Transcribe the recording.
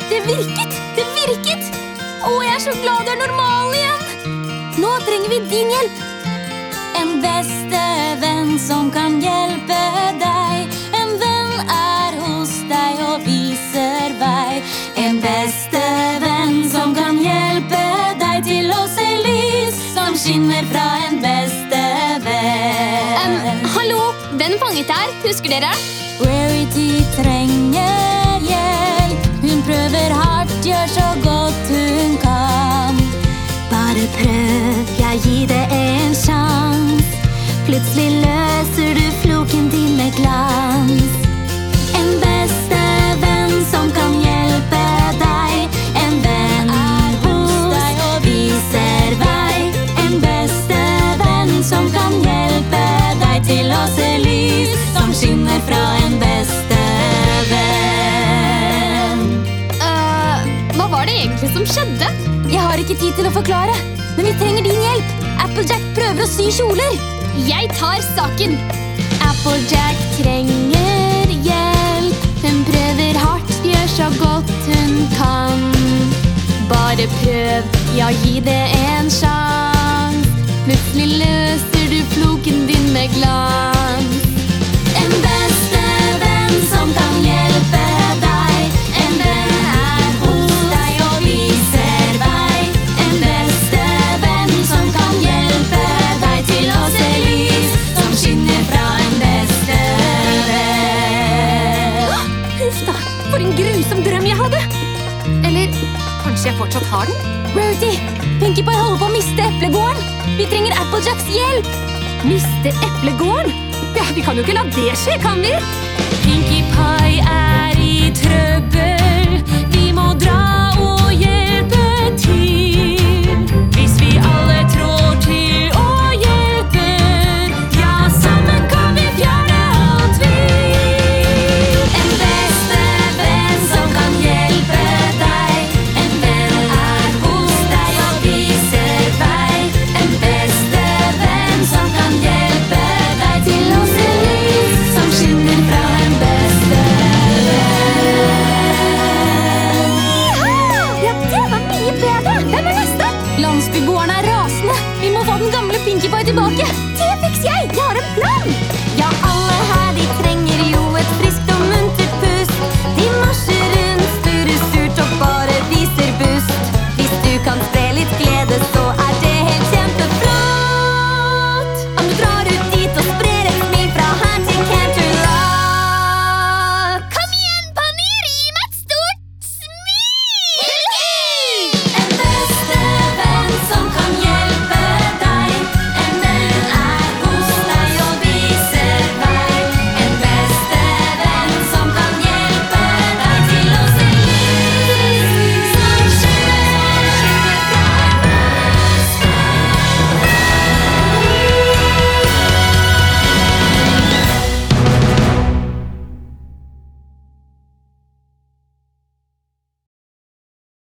Det virket! Det virket! Å, jeg er så glad du er normal igjen! Nå trenger vi din hjelp! En beste venn som kan hjelpe deg. En venn er hos deg og viser vei. En beste venn som kan hjelpe deg til å se lys som skinner fra en beste venn. Hallo, hvem fanget her? Husker dere? Rarity trenger hjelp. Hun prøver hardt, gjør så godt hun kan. Bare prøv, jeg gir det en sjans. Plutselig løser du floken din med glans. En beste venn som kan hjelpe deg. En venn er hos deg og viser vei. En beste venn som kan hjelpe deg til å se lys som skinner fra en beste venn. Hva var det egentlig som skjedde? Jeg har ikke tid til å forklare, men vi trenger din hjelp. Applejack prøver å sy kjoler. Jeg tar saken. Applejack trenger hjelp. Hun prøver hardt, gjør så godt hun kan. Bare prøv, ja, gi det en sjans. Plutselig løser du floken din med glans. En beste venn som kan hjelpe deg. En venn er hos deg og viser vei. En beste venn som kan hjelpe deg til å se lys som skinner fra en beste venn. Huff da, for en grusom drøm jeg hadde. Eller kanskje jeg fortsatt har den? Rarity, Pinkie Pie holder på å miste eplegården. Vi trenger Applejacks hjelp. Miste eplegården? Ja, vi kan jo ikke la det skje, kan vi? Pinkie Pie er i trøbbel.